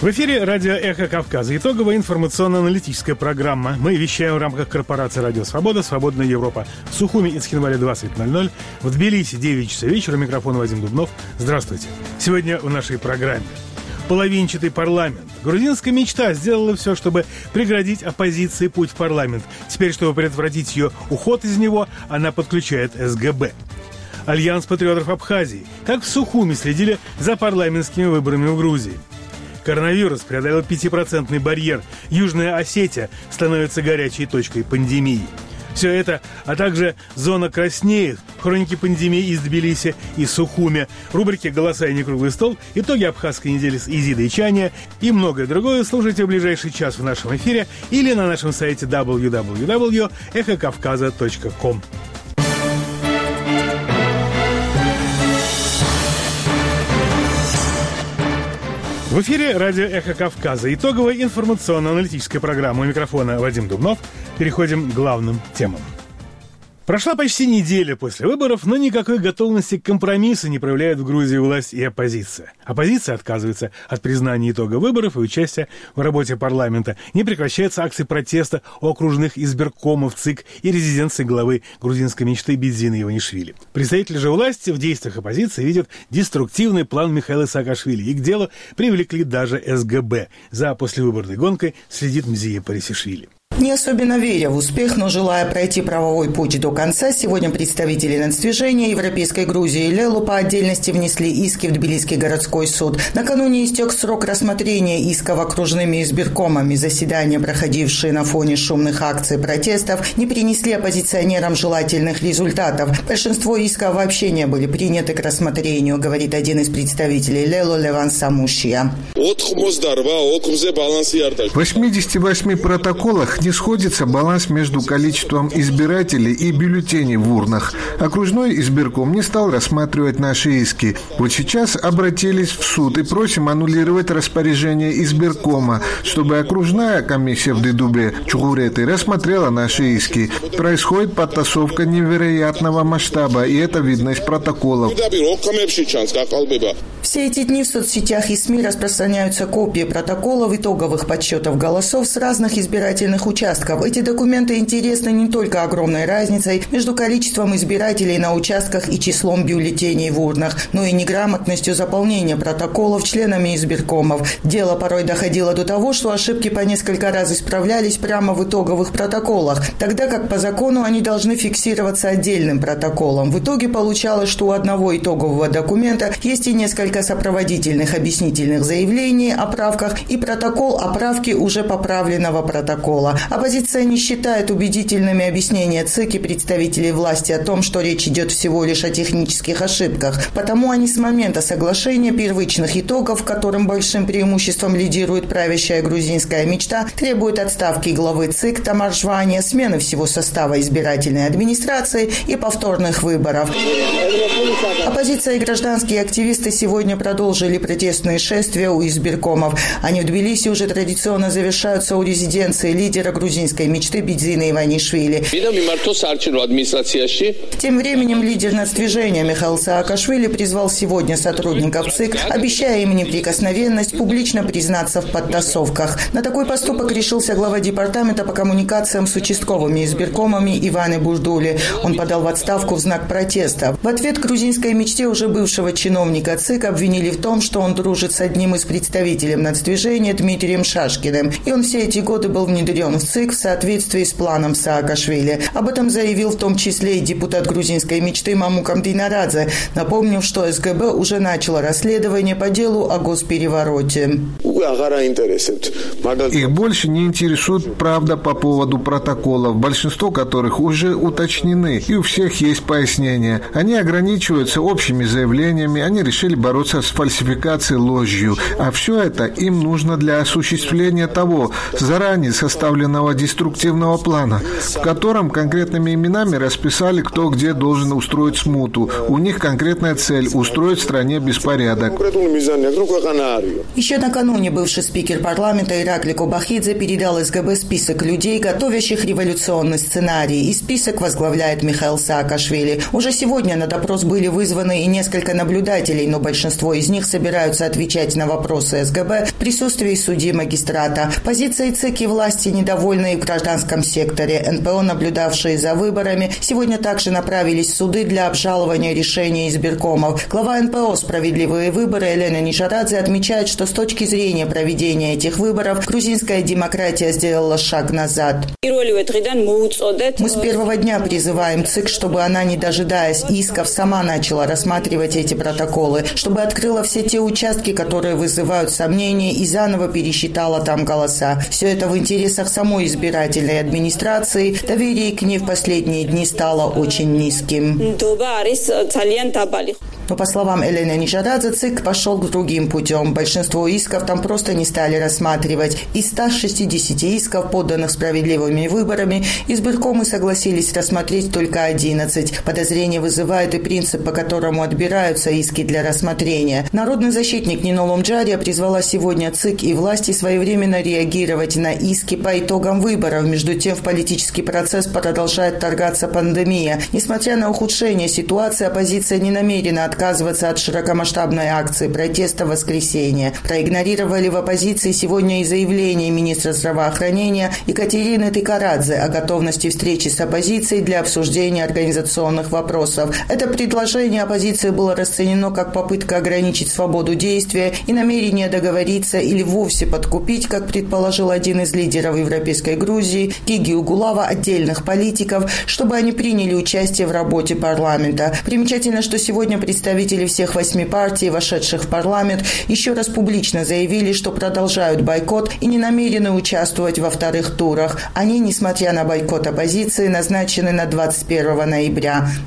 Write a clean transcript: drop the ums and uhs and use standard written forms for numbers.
В эфире радио «Эхо Кавказа». Итоговая информационно-аналитическая программа. Мы вещаем в рамках корпорации «Радио Свобода», «Свободная Европа». В Сухуми и Цхинвале 20:00. В Тбилиси 9 часов вечера. Микрофон Вадим Дубнов. Здравствуйте. Сегодня в нашей программе половинчатый парламент. Грузинская мечта сделала все, чтобы преградить оппозиции путь в парламент. Теперь, чтобы предотвратить ее уход из него, она подключает СГБ. Альянс патриотов Абхазии. Как в Сухуми следили за парламентскими выборами в Грузии. Коронавирус преодолел 5% барьер. Южная Осетия становится горячей точкой пандемии. Все это, а также «Зона краснеет», хроники пандемии из Тбилиси и Сухуми, рубрики «Голоса и некруглый стол», итоги абхазской недели с Изидой Чания и многое другое слушайте в ближайший час в нашем эфире или на нашем сайте www.эхокавказа.ком. В эфире радио «Эхо Кавказа». Итоговая информационно-аналитическая программа. У микрофона Вадим Дубнов. Переходим к главным темам. Прошла почти неделя после выборов, но никакой готовности к компромиссу не проявляют в Грузии власть и оппозиция. Оппозиция отказывается от признания итога выборов и участия в работе парламента. Не прекращаются акции протеста у окружных избиркомов ЦИК и резиденции главы грузинской мечты Бидзины Иванишвили. Представители же власти в действиях оппозиции видят деструктивный план Михаила Саакашвили, и к делу привлекли даже СГБ. За послевыборной гонкой следит Мзия Парисишвили. Не особенно веря в успех, но желая пройти правовой путь до конца, сегодня представители нацдвижения Европейской Грузии Лелу по отдельности внесли иски в Тбилисский городской суд. Накануне истек срок рассмотрения исков окружными избиркомами. Заседания, проходившие на фоне шумных акций протестов, не принесли оппозиционерам желательных результатов. Большинство исков вообще не были приняты к рассмотрению, говорит один из представителей Лелу Леван Самушия. В 88 протоколах не сходится баланс между количеством избирателей и бюллетеней в урнах. Окружной избирком не стал рассматривать наши иски. Вот сейчас обратились в суд и просим аннулировать распоряжение избиркома, чтобы окружная комиссия в Дедубе Чугуреты рассмотрела наши иски. Происходит подтасовка невероятного масштаба, и это видно из протоколов. Все эти дни в соцсетях и СМИ распространяются копии протоколов итоговых подсчетов голосов с разных избирательных участков. Эти документы интересны не только огромной разницей между количеством избирателей на участках и числом бюллетеней в урнах, но и неграмотностью заполнения протоколов членами избиркомов. Дело порой доходило до того, что ошибки по несколько раз исправлялись прямо в итоговых протоколах, тогда как по закону они должны фиксироваться отдельным протоколом. В итоге получалось, что у одного итогового документа есть и несколько сопроводительных объяснительных заявлений о правках и протокол о правке уже поправленного протокола. Оппозиция не считает убедительными объяснения ЦИК и представителей власти о том, что речь идет всего лишь о технических ошибках. Потому они с момента соглашения первичных итогов, которым большим преимуществом лидирует правящая грузинская мечта, требуют отставки главы ЦИК Тамар Жвания, смены всего состава избирательной администрации и повторных выборов. Оппозиция и гражданские активисты сегодня продолжили протестные шествия у избиркомов. Они в Тбилиси уже традиционно завершаются у резиденции лидера грузинской мечты Бидзины Иванишвили. Тем временем лидер нацдвижения Михаил Саакашвили призвал сегодня сотрудников ЦИК, обещая им неприкосновенность, публично признаться в подтасовках. На такой поступок решился глава департамента по коммуникациям с участковыми избиркомами Иван Буждули. Он подал в отставку в знак протеста. В ответ грузинской мечте уже бывшего чиновника ЦИК обвинили в том, что он дружит с одним из представителей нацдвижения Дмитрием Шашкиным, и он все эти годы был внедрен в ЦИК в соответствии с планом Саакашвили. Об этом заявил в том числе и депутат грузинской мечты Мамукам Динарадзе, напомнив, что СГБ уже начало расследование по делу о госперевороте. Их больше не интересует правда по поводу протоколов, большинство которых уже уточнены, и у всех есть пояснения. Они ограничиваются общими заявлениями, они решили бороться с фальсификацией, ложью, а все это им нужно для осуществления того заранее составленного собственного деструктивного плана, в котором конкретными именами расписали, кто где должен устроить смуту. У них конкретная цель – устроить в стране беспорядок. Еще накануне бывший спикер парламента Иракли Кобахидзе передал СГБ список людей, готовящих революционный сценарий, и список возглавляет Михаил Саакашвили. Уже сегодня на допрос были вызваны и несколько наблюдателей, но большинство из них собираются отвечать на вопросы СГБ в присутствии судьи магистрата. Позиции ЦИК и власти недовольны и в гражданском секторе. НПО, наблюдавшие за выборами, сегодня также направились в суды для обжалования решений избиркомов. Глава НПО «Справедливые выборы» Елена Нишарадзе отмечает, что с точки зрения проведения этих выборов грузинская демократия сделала шаг назад. Мы с первого дня призываем ЦИК, чтобы она, не дожидаясь исков, сама начала рассматривать эти протоколы, чтобы открыла все те участки, которые вызывают сомнения, и заново пересчитала там голоса. Все это в интересах самой избирательной администрации. Доверие к ней в последние дни стало очень низким. Но, по словам Елены Нишарадзе, ЦИК пошел другим путем. Большинство исков там просто не стали рассматривать. Из 160 исков, поданных справедливыми выборами, избиркомы согласились рассмотреть только 11. Подозрение вызывает и принцип, по которому отбираются иски для рассмотрения. Народный защитник Нино Ломджария призвала сегодня ЦИК и власти своевременно реагировать на иски по итогам выборов. Между тем, в политический процесс продолжает вторгаться пандемия. Несмотря на ухудшение ситуации, оппозиция не намерена отказываться от широкомасштабной акции протеста в воскресенье. Проигнорировали в оппозиции сегодня и заявление министра здравоохранения Екатерины Тикарадзе о готовности встречи с оппозицией для обсуждения организационных вопросов. Это предложение оппозиции было расценено как попытка ограничить свободу действия и намерение договориться или вовсе подкупить, как предположил один из лидеров Европейской Грузии, Гиги Угулава, отдельных политиков, чтобы они приняли участие в работе парламента. Примечательно, что сегодня представители всех 8 партий, вошедших в парламент, еще раз публично заявили, что продолжают бойкот и не намерены участвовать во вторых турах. Они, несмотря на бойкот оппозиции, назначены на 21 ноября.